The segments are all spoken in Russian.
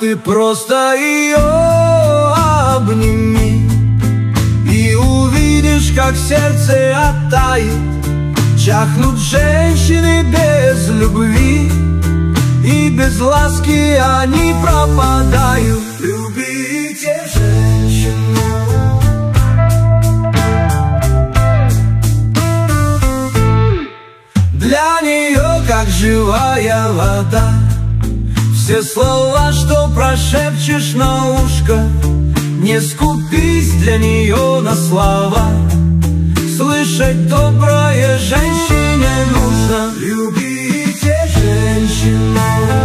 ты просто ее обними, и увидишь, как сердце оттает. Чахнут женщины без любви, и без ласки они пропадают. Любите женщину. Для нее как живая вода. Все слова, что прошепчешь на ушко, не скупись для нее на слова. Слышать доброе женщине нужно. Любите женщину.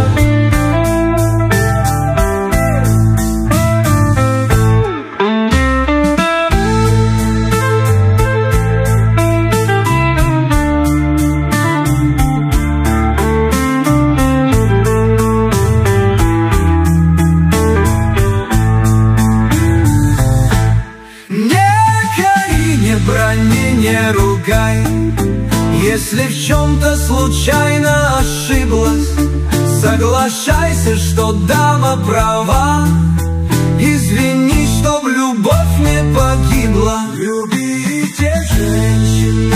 Брони, не ругай, если в чем-то случайно ошиблась. Соглашайся, что дама права. Извини, чтоб любовь не погибла. Любите женщину.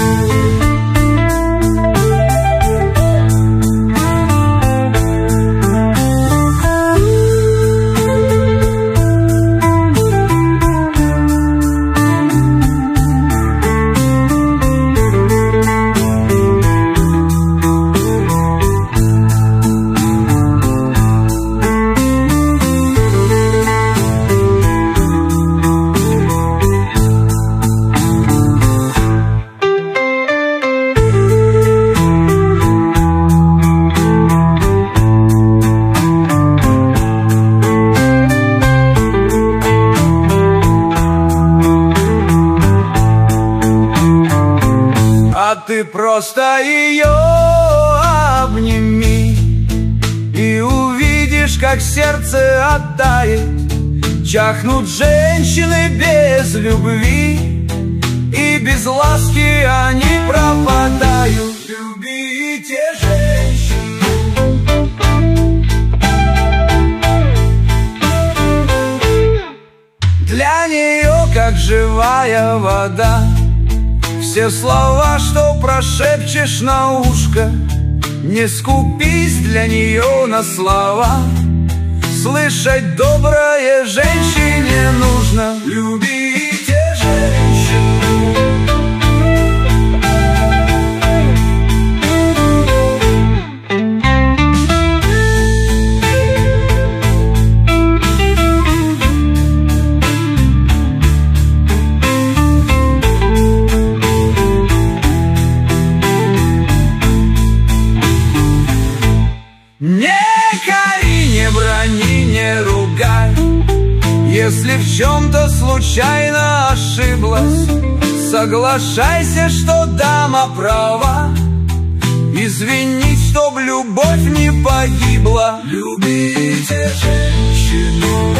Ты просто ее обними, и увидишь, как сердце оттает. Чахнут женщины без любви, и без ласки они пропадают. Любите женщину. Для нее как живая вода. Все слова, что прошепчешь на ушко, не скупись для нее на слова. Слышать доброе женщине нужно. Любите женщину. Не кори, не брони, не ругай, если в чем-то случайно ошиблась. Соглашайся, что дама права. Извини, чтоб любовь не погибла. Любите женщину.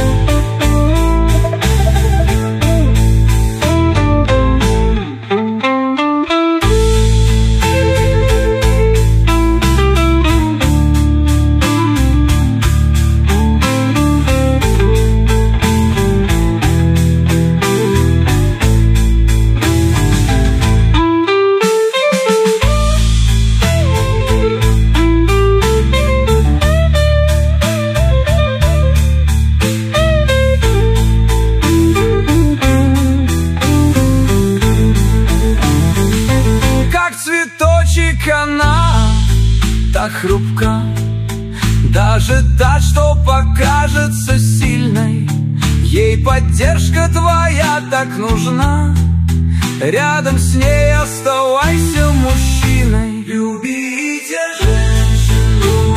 Она так хрупка, даже та, что покажется сильной. Ей поддержка твоя так нужна. Рядом с ней оставайся мужчиной. Любите женщину.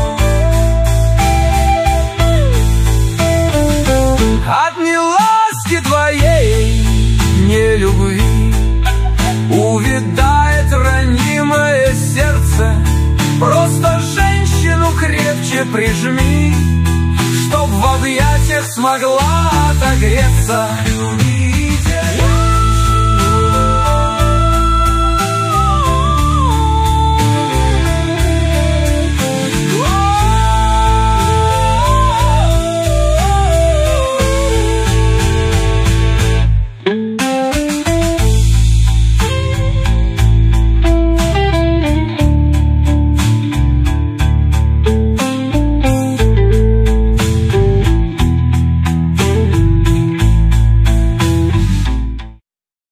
От неласки твоей, не любви, увядает ранимое сердце. Просто женщину крепче прижми, чтоб в объятиях смогла отогреться.